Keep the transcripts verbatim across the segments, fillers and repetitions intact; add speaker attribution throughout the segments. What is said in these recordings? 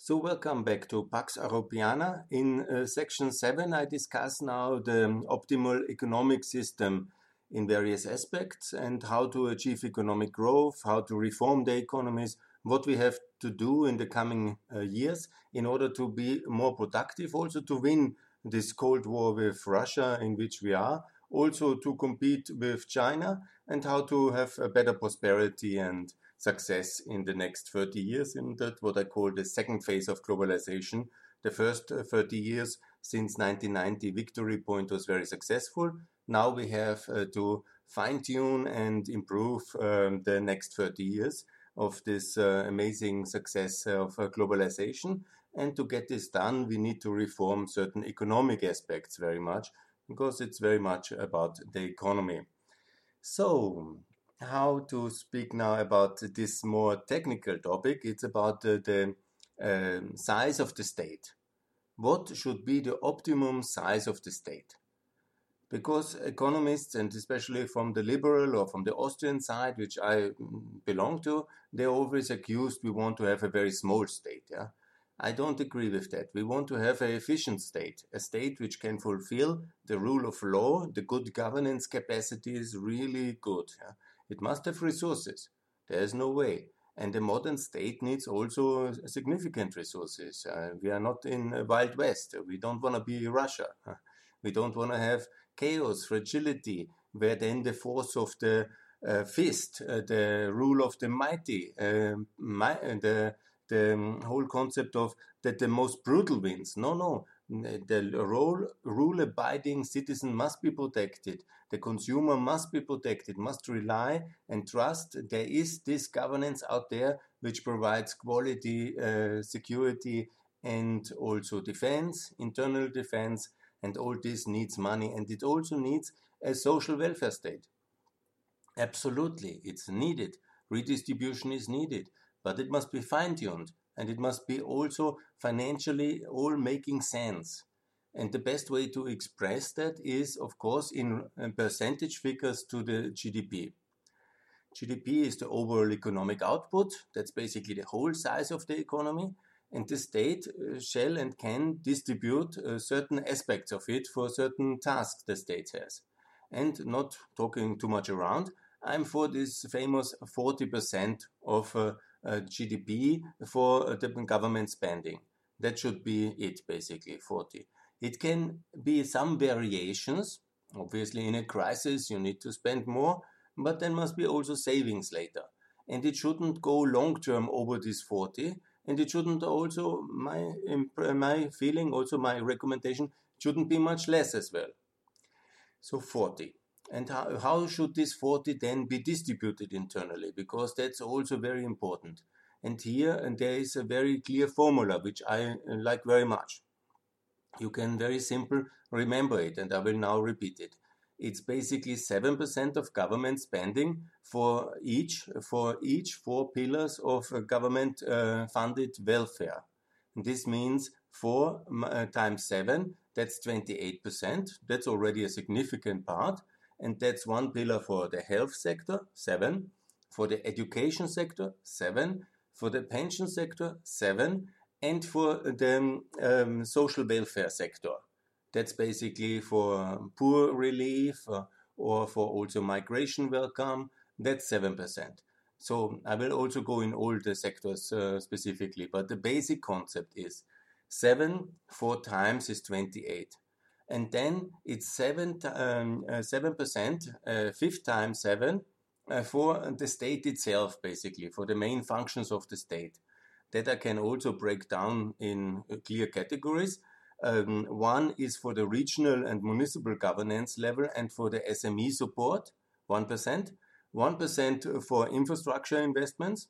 Speaker 1: So welcome back to Pax Europiana. In uh, section seven, I discuss now the optimal economic system in various aspects and how to achieve economic growth, how to reform the economies, what we have to do in the coming uh, years in order to be more productive, also to win this Cold War with Russia in which we are, also to compete with China, and how to have a better prosperity and success in the next thirty years, in that what I call the second phase of globalization. The first uh, thirty years since nineteen ninety Victory Point was very successful. Now we have uh, to fine-tune and improve um, the next thirty years of this uh, amazing success of uh, globalization. And to get this done, we need to reform certain economic aspects very much, because it's very much about the economy. So, how to speak now about this more technical topic? It's about the, the um, size of the state. What should be the optimum size of the state? Because economists, and especially from the liberal or from the Austrian side, which I belong to, they're always accused we want to have a very small state. Yeah, I don't agree with that. We want to have an efficient state, a state which can fulfill the rule of law. The good governance capacity is really good. Yeah? It must have resources. There is no way. And the modern state needs also significant resources. Uh, we are not in a Wild West. We don't want to be Russia. We don't want to have chaos, fragility, where then the force of the uh, fist, uh, the rule of the mighty, uh, my, the the whole concept of that the most brutal wins. No, no. The role, rule-abiding citizen must be protected. The consumer must be protected, must rely and trust there is this governance out there which provides quality, uh, security, and also defense, internal defense, and all this needs money, and it also needs a social welfare state. Absolutely, it's needed. Redistribution is needed. But it must be fine-tuned, and it must be also financially all making sense. And the best way to express that is, of course, in percentage figures to the G D P. G D P is the overall economic output. That's basically the whole size of the economy. And the state shall and can distribute uh, certain aspects of it for certain tasks the state has. And not talking too much around, I'm for this famous forty percent of uh, uh, G D P for uh, the government spending. That should be it, basically, forty. It can be some variations. Obviously, in a crisis, you need to spend more, but there must be also savings later. And it shouldn't go long-term over this forty, and it shouldn't also, my, my feeling, also my recommendation, shouldn't be much less as well. So forty. And how, how should this forty then be distributed internally? Because that's also very important. And here and there is a very clear formula, which I like very much. You can very simple remember it, and I will now repeat it. It's basically seven percent of government spending for each, for each four pillars of government uh, funded welfare. And this means four uh, times seven, that's twenty-eight percent. That's already a significant part. And that's one pillar for the health sector, seven. For the education sector, seven. For the pension sector, seven. And for the um, social welfare sector. That's basically for poor relief uh, or for also migration welcome. That's seven percent. So I will also go in all the sectors uh, specifically, but the basic concept is seven, four times is twenty-eight. And then it's seven, um, uh, seven percent, uh, fifth time seven, uh, for the state itself, basically, for the main functions of the state. That I can also break down in clear categories. Um, one is for the regional and municipal governance level and for the S M E support, one percent. one percent for infrastructure investments,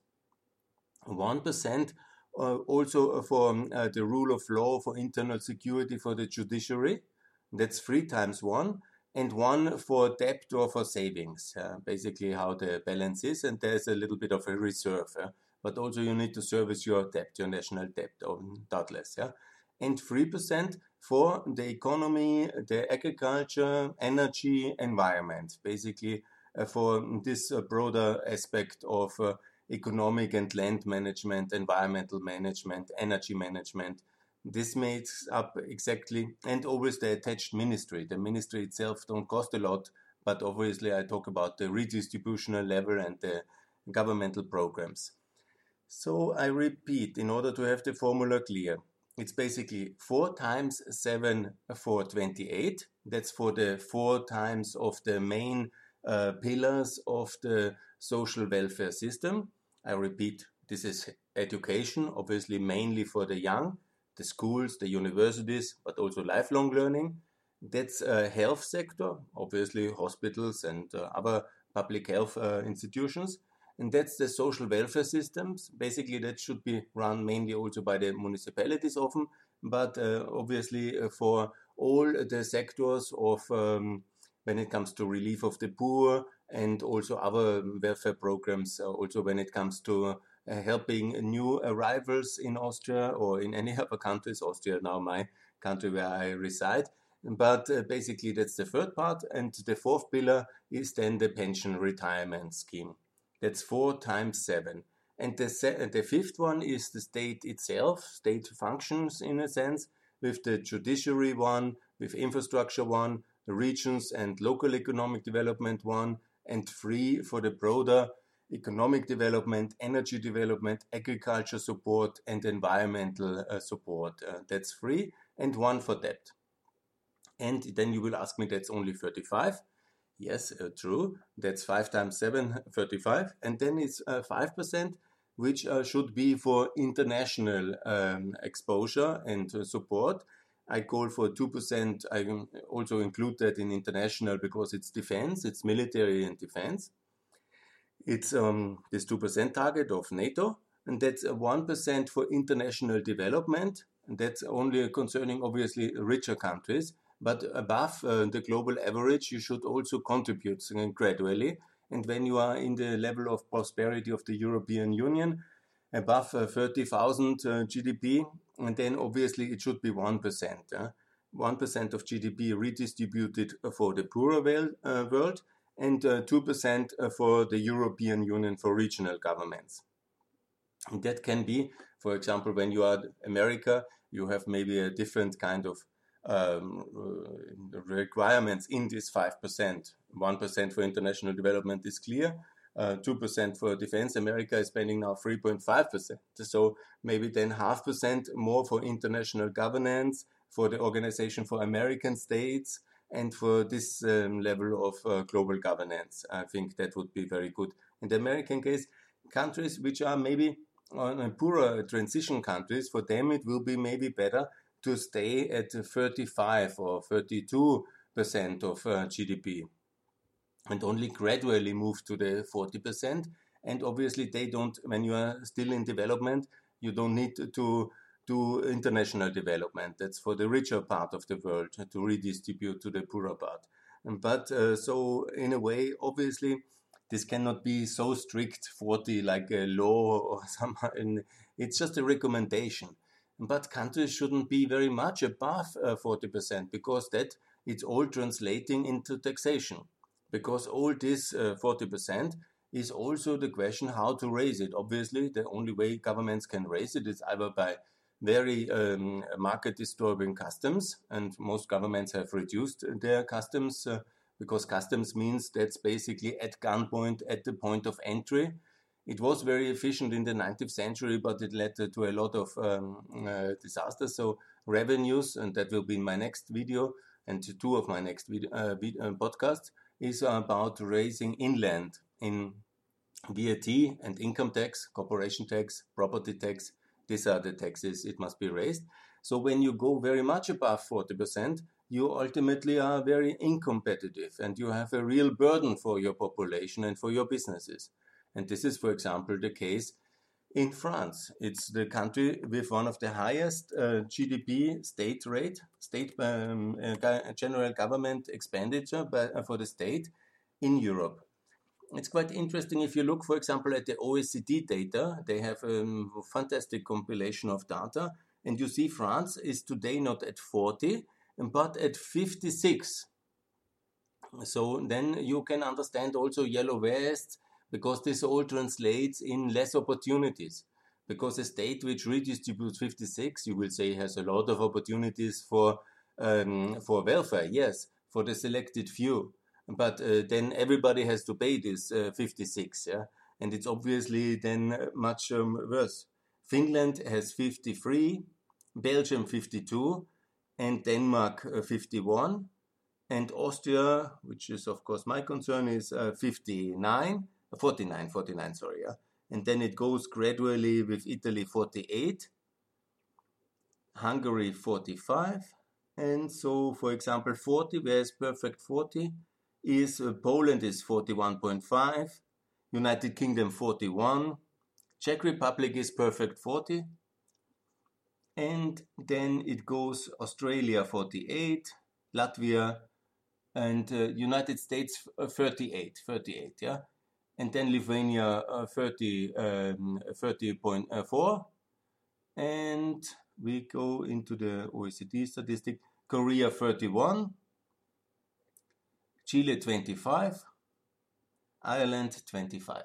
Speaker 1: one percent uh, also for uh, the rule of law, for internal security, for the judiciary. That's three times one, and one for debt or for savings, uh, basically how the balance is, and there's a little bit of a reserve, uh, but also you need to service your debt, your national debt, doubtless, yeah, and three percent for the economy, the agriculture, energy, environment, basically uh, for this uh, broader aspect of uh, economic and land management, environmental management, energy management. This makes up exactly, and always the attached ministry. The ministry itself don't cost a lot, but obviously I talk about the redistributional level and the governmental programs. So I repeat, in order to have the formula clear, it's basically four times seven for twenty-eight. That's for the four times of the main uh, pillars of the social welfare system. I repeat, this is education, obviously mainly for the young, the schools, the universities, but also lifelong learning. That's a health sector, obviously hospitals and uh, other public health uh, institutions. And that's the social welfare systems. Basically, that should be run mainly also by the municipalities often, but uh, obviously uh, for all the sectors of um, when it comes to relief of the poor and also other welfare programs, uh, also when it comes to uh, helping new arrivals in Austria or in any other countries, Austria now my country where I reside. But uh, basically that's the third part. And the fourth pillar is then the pension retirement scheme. That's four times seven. And the, se- the fifth one is the state itself, state functions in a sense, with the judiciary one, with infrastructure one, the regions and local economic development one, and three for the broader economic development, energy development, agriculture support, and environmental uh, support. Uh, that's three, and one for debt. And then you will ask me, that's only thirty-five. Yes, uh, true. That's five times seven, thirty-five. And then it's uh, five percent, which uh, should be for international um, exposure and uh, support. I call for two percent. I also include that in international because it's defense, it's military and defense. It's um, this two percent target of NATO. And that's uh, one percent for international development. And that's only concerning, obviously, richer countries. But above uh, the global average, you should also contribute uh, gradually. And when you are in the level of prosperity of the European Union, above uh, thirty thousand uh, G D P, and then obviously it should be one percent. Uh, one percent of G D P redistributed for the poorer well, uh, world, and uh, two percent for the European Union for regional governments. And that can be, for example, when you are America, you have maybe a different kind of Um, requirements in this five percent. one percent for international development is clear. Uh, two percent for defense. America is spending now three point five percent. So maybe then half percent more for international governance, for the Organization for American States, and for this um, level of uh, global governance. I think that would be very good. In the American case, countries which are maybe on a poorer transition countries, for them it will be maybe better to stay at thirty-five or thirty-two percent of uh, G D P and only gradually move to the forty percent. And obviously they don't, when you are still in development, you don't need to do international development. That's for the richer part of the world to redistribute to the poorer part. But uh, so in a way, obviously, this cannot be so strict forty like a law or something. It's just a recommendation. But countries shouldn't be very much above uh, forty percent because that it's all translating into taxation. Because all this uh, forty percent is also the question how to raise it. Obviously, the only way governments can raise it is either by very um, market disturbing customs, and most governments have reduced their customs uh, because customs means that's basically at gunpoint at the point of entry. It was very efficient in the nineteenth century, but it led to a lot of um, uh, disasters. So revenues, and that will be in my next video, and two of my next video, uh, uh, podcasts, is about raising inland in V A T and income tax, corporation tax, property tax. These are the taxes it must be raised. So when you go very much above forty percent, you ultimately are very incompetitive and you have a real burden for your population and for your businesses. And this is, for example, the case in France. It's the country with one of the highest uh, G D P state rate, state um, uh, general government expenditure by, uh, for the state in Europe. It's quite interesting if you look, for example, at the O E C D data. They have a um, fantastic compilation of data. And you see France is today not at forty, but at fifty-six. So then you can understand also yellow vests, because this all translates in less opportunities. Because a state which redistributes fifty-six, you will say, has a lot of opportunities for um, for welfare, yes, for the selected few. But uh, then everybody has to pay this uh, fifty-six, yeah, and it's obviously then much um, worse. Finland has fifty-three, Belgium fifty-two, and Denmark uh, fifty-one, and Austria, which is of course my concern, is uh, fifty-nine, forty-nine, forty-nine, sorry, yeah. And then it goes gradually with Italy forty-eight, Hungary forty-five, and so, for example, forty, whereas perfect forty is uh, Poland is forty-one point five, United Kingdom forty-one, Czech Republic is perfect forty, and then it goes Australia forty-eight, Latvia, and uh, United States uh, thirty-eight, thirty-eight, yeah. And then Lithuania uh, thirty, um, thirty point four, and we go into the O E C D statistic. Korea thirty-one, Chile twenty-five, Ireland twenty-five.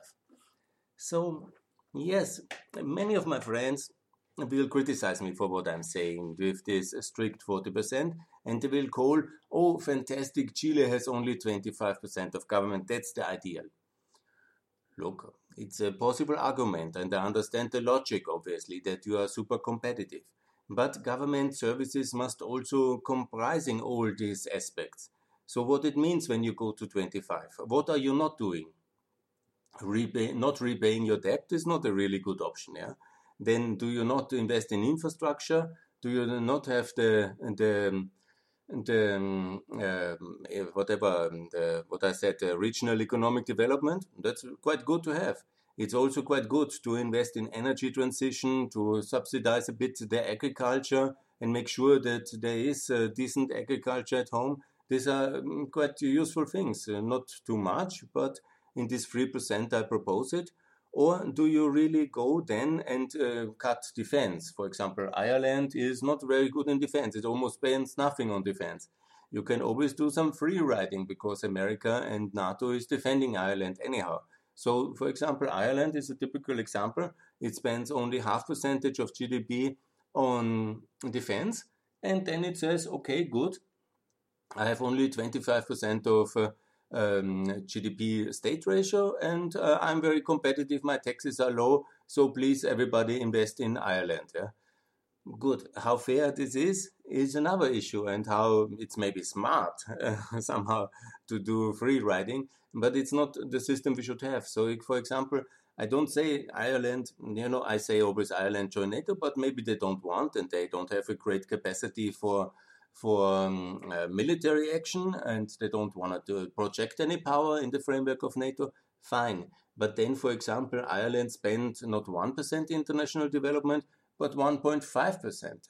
Speaker 1: So yes, many of my friends will criticize me for what I'm saying with this strict forty percent, and they will call, oh, fantastic, Chile has only twenty-five percent of government, that's the ideal. Look, it's a possible argument, and I understand the logic, obviously, that you are super competitive. But government services must also comprising all these aspects. So what it means when you go to twenty-five, what are you not doing? Repay, not repaying your debt is not a really good option, yeah? Then do you not invest in infrastructure? Do you not have the, the the um, uh, whatever the, what I said, uh, regional economic development? That's quite good to have. It's also quite good to invest in energy transition, to subsidize a bit the agriculture and make sure that there is uh, decent agriculture at home. These are um, quite useful things, uh, not too much, but in this three percent I propose it. Or do you really go then and uh, cut defense? For example, Ireland is not very good in defense. It almost spends nothing on defense. You can always do some free riding because America and NATO is defending Ireland anyhow. So, for example, Ireland is a typical example. It spends only half percentage of G D P on defense. And then it says, okay, good. I have only twenty-five percent of uh, Um, G D P state ratio, and uh, I'm very competitive, my taxes are low, so please everybody invest in Ireland. Yeah? Good. How fair this is is another issue, and how it's maybe smart uh, somehow to do free riding, but it's not the system we should have. So, for example, I don't say Ireland, you know, I say always Ireland join NATO, but maybe they don't want and they don't have a great capacity for for um, uh, military action, and they don't want to project any power in the framework of NATO, fine. But then, for example, Ireland spent not one percent international development, but one point five percent.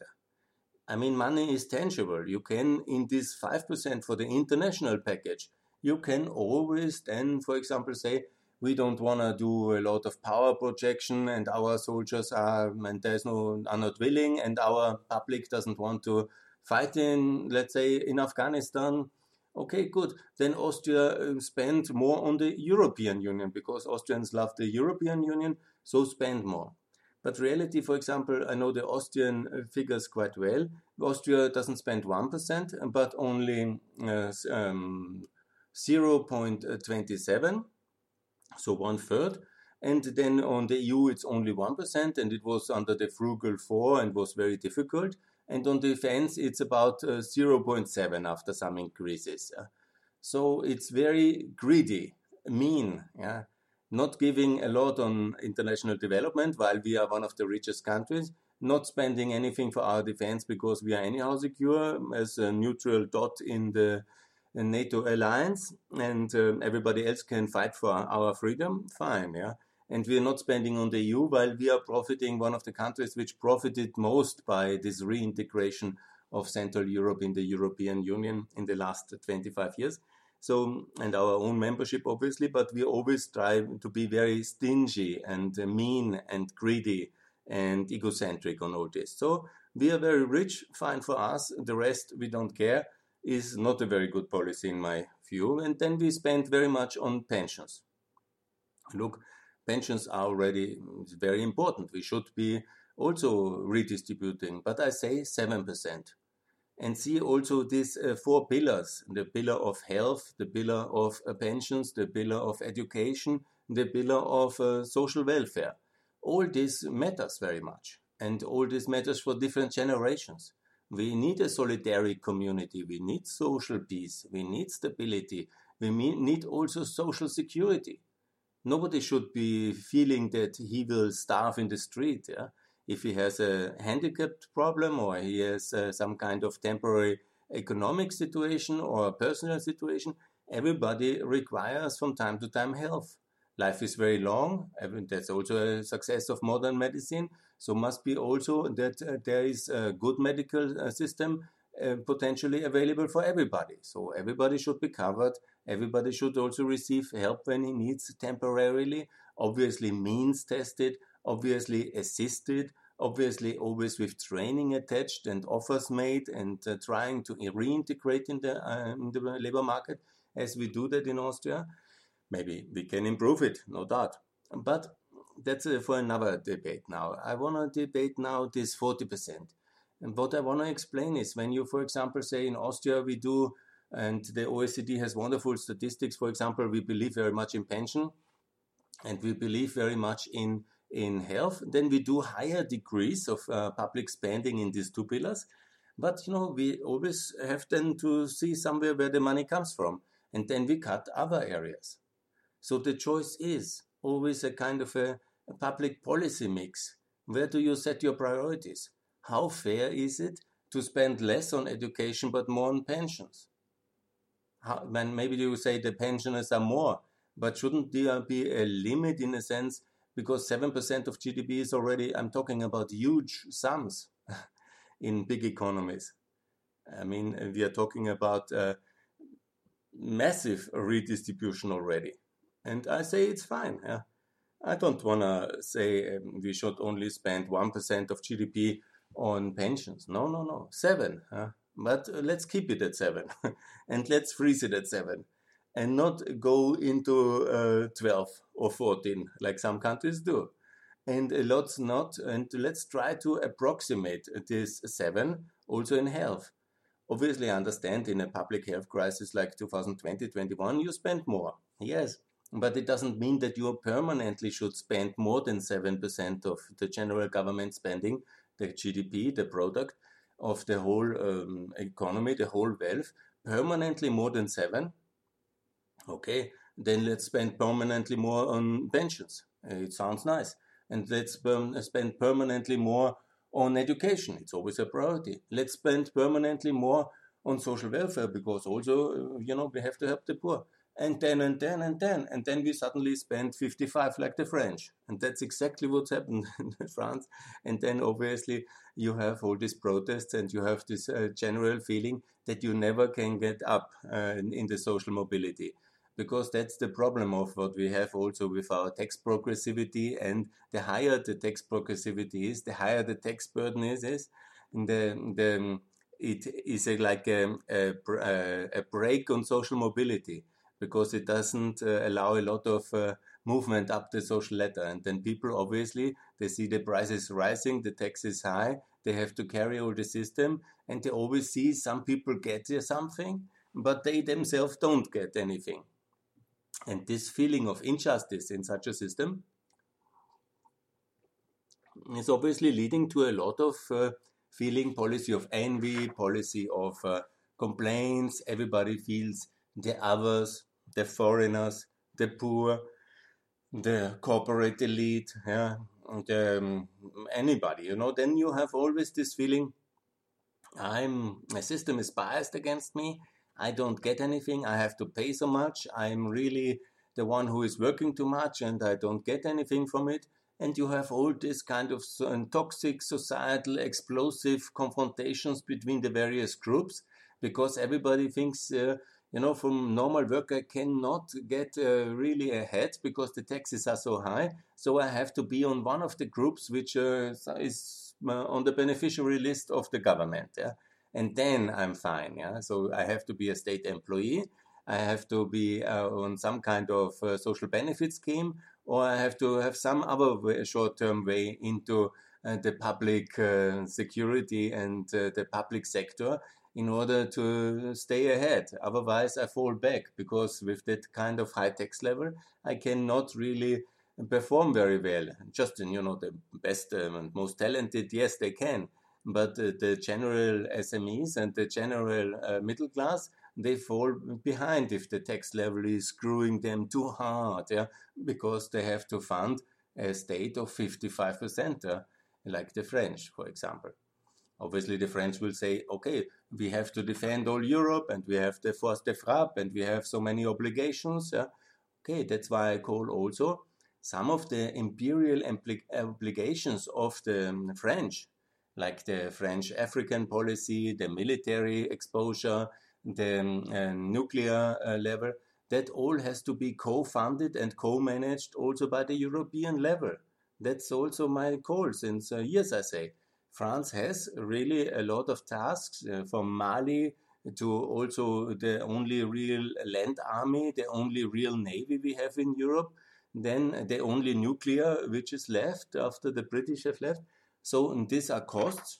Speaker 1: I mean, money is tangible. You can, in this five percent for the international package, you can always then, for example, say, we don't want to do a lot of power projection, and our soldiers are, and there's no, are not willing, and our public doesn't want to fight in, let's say, in Afghanistan. Okay, good. Then Austria spend more on the European Union, because Austrians love the European Union, so spend more. But reality, for example, I know the Austrian figures quite well. Austria doesn't spend one percent, but only uh, um, zero point two seven, so one third. And then on the E U, it's only one percent, and it was under the frugal four and was very difficult. And on defense, it's about uh, zero point seven after some increases. Uh, so it's very greedy, mean, yeah? Not giving a lot on international development while we are one of the richest countries, not spending anything for our defense because we are anyhow secure as a neutral dot in the NATO alliance, and uh, everybody else can fight for our freedom, fine, yeah. And we are not spending on the E U while we are profiting, one of the countries which profited most by this reintegration of Central Europe in the European Union in the last twenty-five years. So, and our own membership, obviously, but we always try to be very stingy and mean and greedy and egocentric on all this. So we are very rich, fine for us. The rest we don't care, is not a very good policy in my view. And then we spend very much on pensions. look, pensions are already very important. We should be also redistributing, but I say seven percent. And see also these uh, four pillars, the pillar of health, the pillar of uh, pensions, the pillar of education, the pillar of uh, social welfare. All this matters very much. And all this matters for different generations. We need a solidary community. We need social peace. We need stability. We need also social security. Nobody should be feeling that he will starve in the street. Yeah? If he has a handicapped problem or he has uh, some kind of temporary economic situation or a personal situation, everybody requires from time to time health. Life is very long. I mean, that's also a success of modern medicine. So must be also that uh, there is a good medical uh, system uh, potentially available for everybody. So everybody should be covered. Everybody should also receive help when he needs temporarily, obviously means tested, obviously assisted, obviously always with training attached and offers made and uh, trying to reintegrate in the, uh, in the labor market as we do that in Austria. Maybe we can improve it, no doubt. But that's uh, for another debate now. I want to debate now this forty percent. And what I want to explain is when you, for example, say in Austria we do, and the O E C D has wonderful statistics, for example, we believe very much in pension and we believe very much in, in health, then we do higher degrees of uh, public spending in these two pillars. But, you know, we always have then to see somewhere where the money comes from, and then we cut other areas. So the choice is always a kind of a, a public policy mix. Where do you set your priorities? How fair is it to spend less on education but more on pensions? How, when maybe you say the pensioners are more, but shouldn't there be a limit in a sense? Because seven percent of G D P is already, I'm talking about huge sums in big economies. I mean, we are talking about uh, massive redistribution already. And I say it's fine. Yeah? I don't want to say um, we should only spend one percent of G D P on pensions. No, no, no. Seven. Huh? But uh, let's keep it at seven. And let's freeze it at seven. And not go into uh, twelve or fourteen like some countries do. And a lot's not. And let's try to approximate this seven also in health. Obviously, I understand in a public health crisis like two thousand twenty, twenty-one, you spend more. Yes. But it doesn't mean that you permanently should spend more than seven percent of the general government spending, the G D P, the product of the whole um, economy, the whole wealth, permanently more than seven. Okay, then let's spend permanently more on pensions. It sounds nice. And let's spend permanently more on education. It's always a priority. Let's spend permanently more on social welfare because also, you know, we have to help the poor. And then, and then, and then, and then we suddenly spend fifty-five like the French. And that's exactly what's happened in France. And then obviously you have all these protests and you have this uh, general feeling that you never can get up uh, in, in the social mobility. Because that's the problem of what we have also with our tax progressivity. And the higher the tax progressivity is, the higher the tax burden is, is and the, the, it is a, like a, a, a brake on social mobility, because it doesn't uh, allow a lot of uh, movement up the social ladder. And then people, obviously, they see the prices rising, the tax is high, they have to carry all the system, and they always see some people get something, but they themselves don't get anything. And this feeling of injustice in such a system is obviously leading to a lot of uh, feeling policy of envy, policy of uh, complaints. Everybody feels the others, the foreigners, the poor, the corporate elite, yeah, the, um, anybody, you know, then you have always this feeling, I'm, my system is biased against me, I don't get anything, I have to pay so much, I'm really the one who is working too much and I don't get anything from it. And you have all this kind of toxic societal explosive confrontations between the various groups, because everybody thinks, uh, you know, from normal work I cannot get uh, really ahead because the taxes are so high. So I have to be on one of the groups which uh, is uh, on the beneficiary list of the government. Yeah? And then I'm fine. Yeah. So I have to be a state employee. I have to be uh, on some kind of uh, social benefit scheme, or I have to have some other way, short-term way into uh, the public uh, security and uh, the public sector in order to stay ahead. Otherwise, I fall back, because with that kind of high tax level, I cannot really perform very well. Just, you know, the best um, and most talented, yes, they can. But uh, the general S M Es and the general uh, middle class, they fall behind if the tax level is screwing them too hard, yeah, because they have to fund a state of fifty-five percent, uh, like the French, for example. Obviously, the French will say, okay, we have to defend all Europe, and we have the force de frappe, and we have so many obligations. Yeah? Okay, that's why I call also some of the imperial obligations of the um, French, like the French African policy, the military exposure, the um, uh, nuclear uh, level, that all has to be co-funded and co-managed also by the European level. That's also my call since uh, years, I say. France has really a lot of tasks, uh, from Mali to also the only real land army, the only real navy we have in Europe, then the only nuclear which is left after the British have left. So these are costs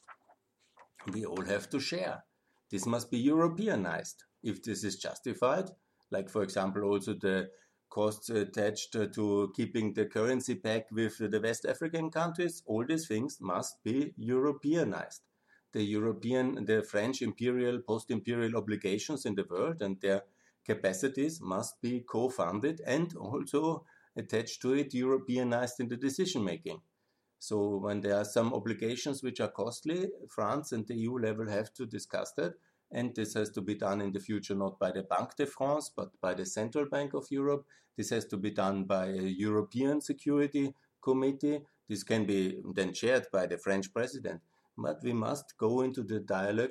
Speaker 1: we all have to share. This must be Europeanized if this is justified, like for example also the costs attached to keeping the currency peg with the West African countries. All these things must be Europeanized. The European, the French imperial, post-imperial obligations in the world and their capacities must be co-funded and also attached to it, Europeanized in the decision making. So when there are some obligations which are costly, France and the E U level have to discuss that. And this has to be done in the future not by the Banque de France, but by the Central Bank of Europe. This has to be done by a European Security Committee. This can be then chaired by the French president. But we must go into the dialogue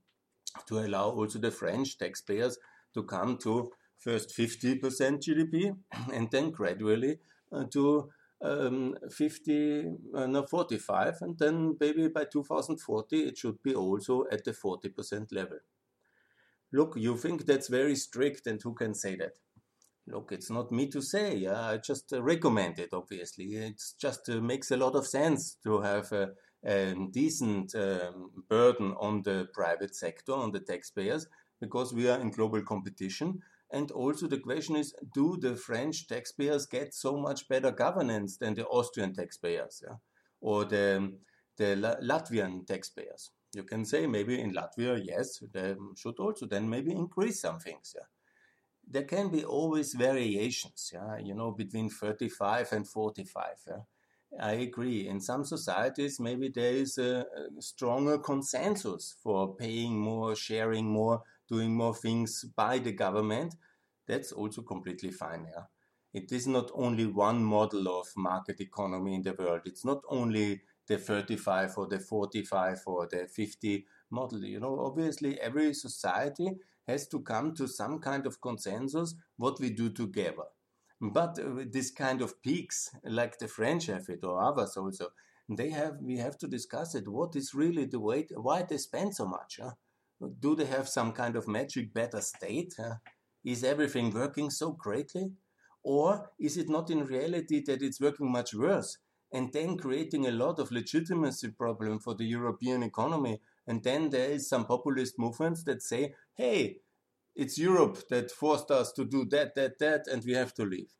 Speaker 1: to allow also the French taxpayers to come to first fifty percent G D P and then gradually uh, to um, fifty, uh, no, forty-five, and then maybe by two thousand forty it should be also at the forty percent level. Look, you think that's very strict, and who can say that? Look, it's not me to say, yeah? I just uh, recommend it, obviously. It just uh, makes a lot of sense to have a, a decent um, burden on the private sector, on the taxpayers, because we are in global competition. And also the question is, do the French taxpayers get so much better governance than the Austrian taxpayers, yeah? Or the, the Latvian taxpayers? You can say maybe in Latvia, yes, they should also then maybe increase some things, yeah? There can be always variations, yeah, you know, between thirty-five and forty-five. Yeah? I agree. In some societies, maybe there is a, a stronger consensus for paying more, sharing more, doing more things by the government. That's also completely fine. Yeah? It is not only one model of market economy in the world. It's not only the thirty-five or the forty-five or the fifty model. You know, obviously every society has to come to some kind of consensus what we do together. But uh, this kind of peaks, like the French have it or others also, they have. We have to discuss it. What is really the way? Why they spend so much? Huh? Do they have some kind of magic better state? Huh? Is everything working so greatly? Or is it not in reality that it's working much worse and then creating a lot of legitimacy problem for the European economy? And then there is some populist movements that say, hey, it's Europe that forced us to do that, that, that, and we have to leave.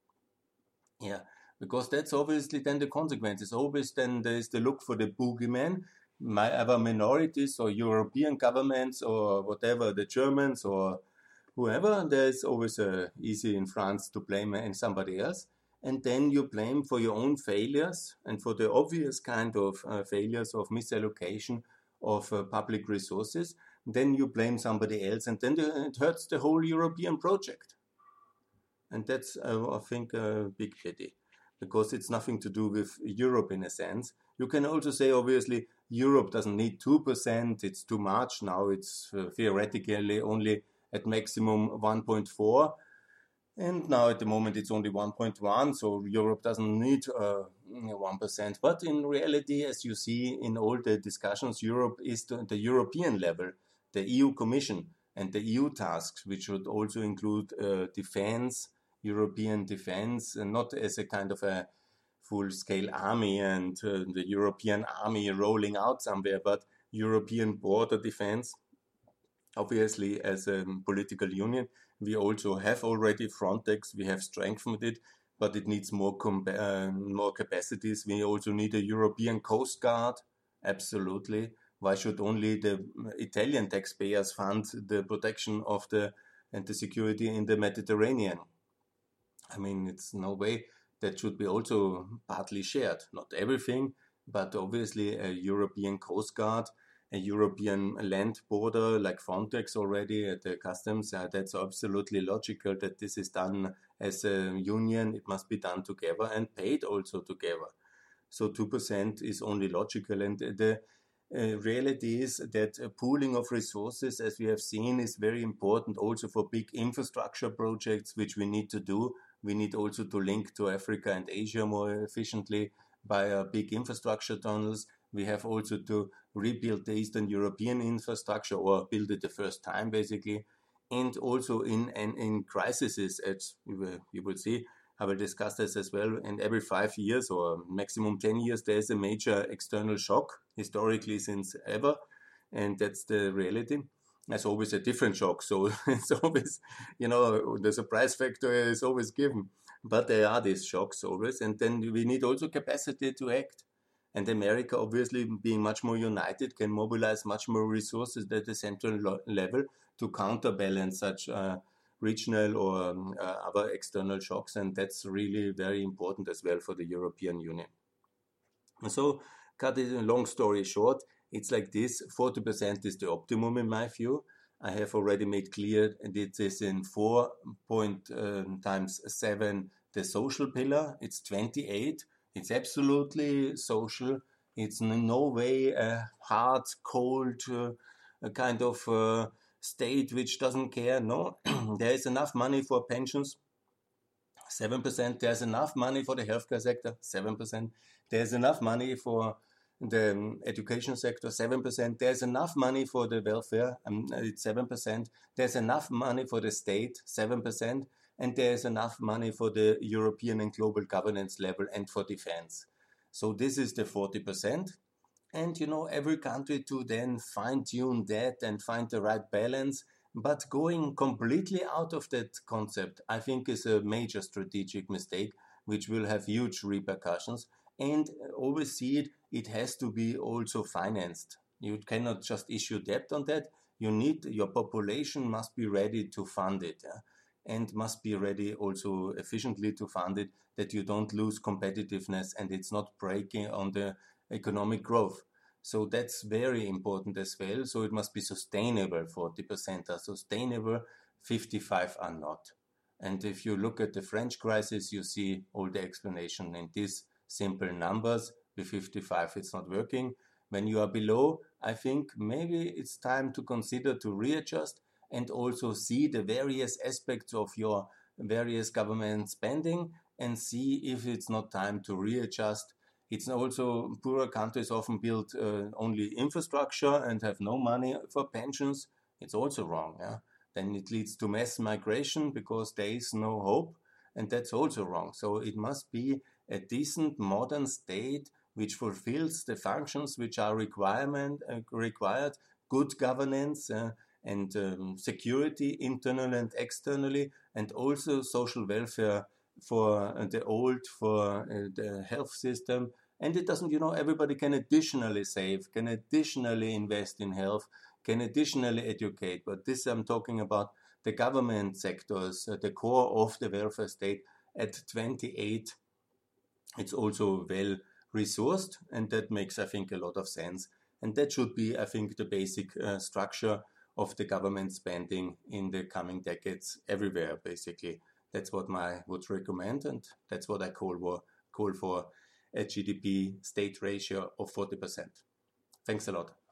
Speaker 1: Yeah, because that's obviously then the consequences. Always then there's the look for the boogeyman, my other minorities or European governments or whatever, the Germans or whoever. There's always uh, easy in France to blame somebody else. And then you blame for your own failures and for the obvious kind of uh, failures of misallocation of uh, public resources. Then you blame somebody else, and then it hurts the whole European project. And that's, uh, I think, a big pity, because it's nothing to do with Europe in a sense. You can also say, obviously, Europe doesn't need two percent, it's too much. Now it's uh, theoretically only at maximum one point four. And now at the moment it's only one point one, so Europe doesn't need uh, one percent. But in reality, as you see in all the discussions, Europe is the, the European level, the E U Commission and the E U tasks, which should also include uh, defense, European defense, and not as a kind of a full-scale army and uh, the European army rolling out somewhere, but European border defense. Obviously, as a political union, we also have already Frontex, we have strengthened it, but it needs more, uh, more capacities. We also need a European Coast Guard, absolutely. Why should only the Italian taxpayers fund the protection of the and the security in the Mediterranean? I mean, it's no way. That should be also partly shared. Not everything, but obviously a European Coast Guard, a European land border like Frontex already at the customs. Uh, that's absolutely logical that this is done as a union. It must be done together and paid also together. So two percent is only logical. And the uh, reality is that a pooling of resources, as we have seen, is very important also for big infrastructure projects, which we need to do. We need also to link to Africa and Asia more efficiently by uh, big infrastructure tunnels. We have also to rebuild the Eastern European infrastructure, or build it the first time, basically. And also in in, in crises, as you will, you will see, I will discuss this as well. And every five years or maximum ten years, there is a major external shock, historically since ever. And that's the reality. There's always a different shock, so it's always, you know, the surprise factor is always given. But there are these shocks always, and then we need also capacity to act. And America, obviously, being much more united, can mobilize much more resources at the central lo- level to counterbalance such uh, regional or um, uh, other external shocks, and that's really very important as well for the European Union. So, cut it a long story short, it's like this: forty percent is the optimum in my view. I have already made clear that it is in four point um, times seven the social pillar. It's twenty-eight. It's absolutely social. It's in no way a hard, cold, uh, a kind of uh, state which doesn't care. No, there is enough money for pensions. seven percent. There's enough money for the healthcare sector. seven percent. There's enough money for the education sector, seven percent. There's enough money for the welfare, um, it's seven percent. There's enough money for the state, seven percent. And there's enough money for the European and global governance level and for defense. So this is the forty percent. And, you know, every country to then fine-tune that and find the right balance. But going completely out of that concept, I think, is a major strategic mistake, which will have huge repercussions. And always see it, it has to be also financed. You cannot just issue debt on that. You need, your population must be ready to fund it, yeah? And must be ready also efficiently to fund it, that you don't lose competitiveness and it's not breaking on the economic growth. So that's very important as well. So it must be sustainable. forty percent are sustainable, fifty-five are not. And if you look at the French crisis, you see all the explanation in these simple numbers. With fifty-five, it's not working. When you are below, I think maybe it's time to consider to readjust and also see the various aspects of your various government spending and see if it's not time to readjust. It's also, poorer countries often build uh, only infrastructure and have no money for pensions. It's also wrong. Yeah? Then it leads to mass migration because there is no hope, and that's also wrong. So it must be a decent modern state which fulfills the functions which are requirement uh, required, good governance uh, and um, security internally and externally, and also social welfare for uh, the old, for uh, the health system. And it doesn't, you know, everybody can additionally save, can additionally invest in health, can additionally educate. But this I'm talking about the government sectors, uh, the core of the welfare state at twenty-eight. It's also well resourced, and that makes, I think, a lot of sense. And that should be, I think, the basic uh, structure of the government spending in the coming decades everywhere, basically. That's what I would recommend, and that's what I call, for, call for a G D P state ratio of forty percent. Thanks a lot.